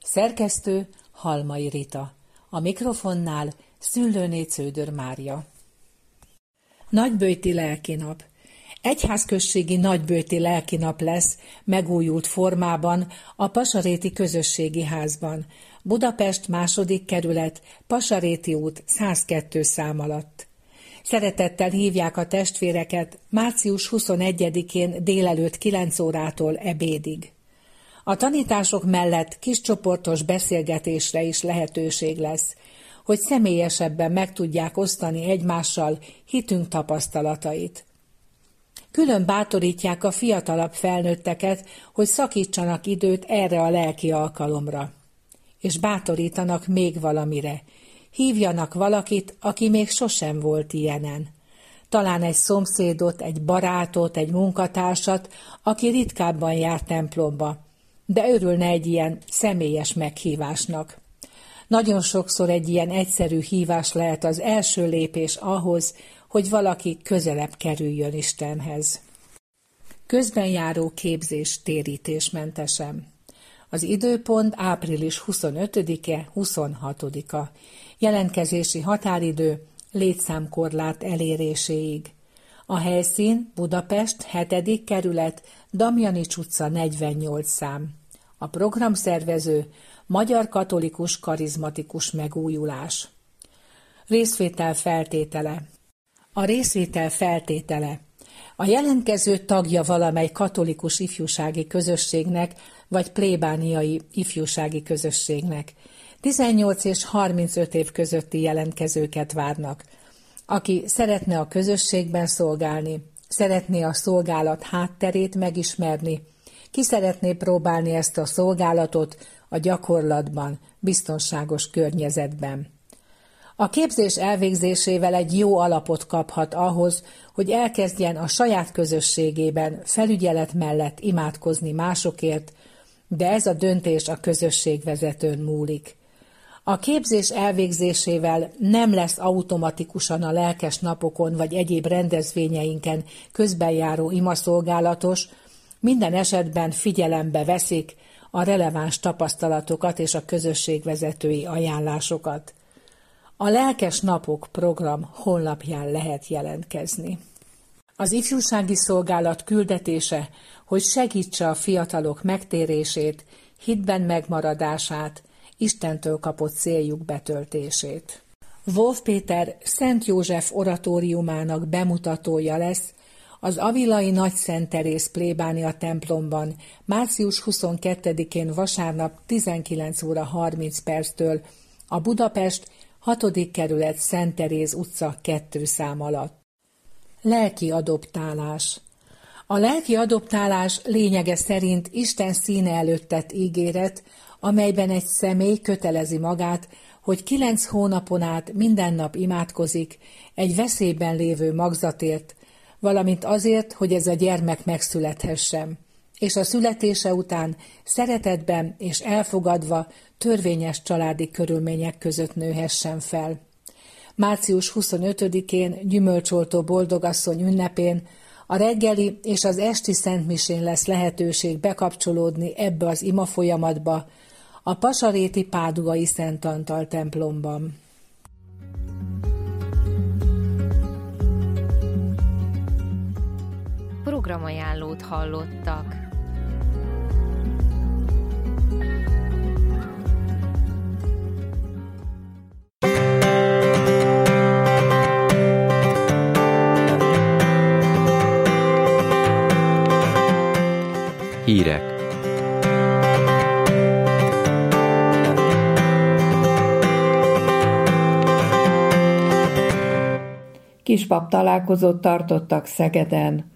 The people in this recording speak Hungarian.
Szerkesztő Halmai Rita. A mikrofonnál Szüllőné Cződör Mária. Nagyböjti lelkinap. Egyházközségi nagyböjti lelkinap lesz megújult formában a Pasaréti Közösségi Házban, Budapest 2. kerület, Pasaréti út 102 szám alatt. Szeretettel hívják a testvéreket március 21-én délelőtt 9 órától ebédig. A tanítások mellett kiscsoportos beszélgetésre is lehetőség lesz, hogy személyesebben meg tudják osztani egymással hitünk tapasztalatait. Külön bátorítják a fiatalabb felnőtteket, hogy szakítsanak időt erre a lelki alkalomra. És bátorítanak még valamire. Hívjanak valakit, aki még sosem volt ilyenen. Talán egy szomszédot, egy barátot, egy munkatársat, aki ritkábban jár templomba, de örülne egy ilyen személyes meghívásnak. Nagyon sokszor egy ilyen egyszerű hívás lehet az első lépés ahhoz, hogy valaki közelebb kerüljön Istenhez. Közbenjáró képzés térítésmentesen. Az időpont április 25-e, 26-a. Jelentkezési határidő létszámkorlát eléréséig. A helyszín Budapest 7. kerület, Damjanics utca 48 szám. A programszervező Magyar Katolikus Karizmatikus Megújulás. Részvétel feltétele. A részvétel feltétele. A jelentkező tagja valamely katolikus ifjúsági közösségnek vagy plébániai ifjúsági közösségnek. 18 és 35 év közötti jelentkezőket várnak. Aki szeretne a közösségben szolgálni, szeretné a szolgálat hátterét megismerni, ki szeretné próbálni ezt a szolgálatot a gyakorlatban, biztonságos környezetben. A képzés elvégzésével egy jó alapot kaphat ahhoz, hogy elkezdjen a saját közösségében felügyelet mellett imádkozni másokért, de ez a döntés a közösségvezetőn múlik. A képzés elvégzésével nem lesz automatikusan a lelkes napokon vagy egyéb rendezvényeinken közbenjáró imaszolgálatos, minden esetben figyelembe veszik a releváns tapasztalatokat és a közösségvezetői ajánlásokat. A Lelkes Napok program honlapján lehet jelentkezni. Az ifjúsági szolgálat küldetése, hogy segítse a fiatalok megtérését, hitben megmaradását, Istentől kapott céljuk betöltését. Wolf Péter Szent József oratóriumának bemutatója lesz az avilai Nagy Szent Teréz plébánia templomban március 22-én vasárnap 19 óra 30 perctől a Budapest 6. kerület Szent Teréz utca 2 szám alatt. Lelki adoptálás. A lelki adoptálás lényege szerint Isten színe előtt tett ígéret, amelyben egy személy kötelezi magát, hogy 9 hónapon át minden nap imádkozik egy veszélyben lévő magzatért, valamint azért, hogy ez a gyermek megszülethessen, és a születése után szeretetben és elfogadva törvényes családi körülmények között nőhessen fel. Március 25-én gyümölcsoltó boldogasszony ünnepén a reggeli és az esti szentmisén lesz lehetőség bekapcsolódni ebbe az ima folyamatba a pasaréti Páduai Szent Antal templomban. Programajánlót hallottak. Hírek. Kispap találkozót tartottak Szegeden.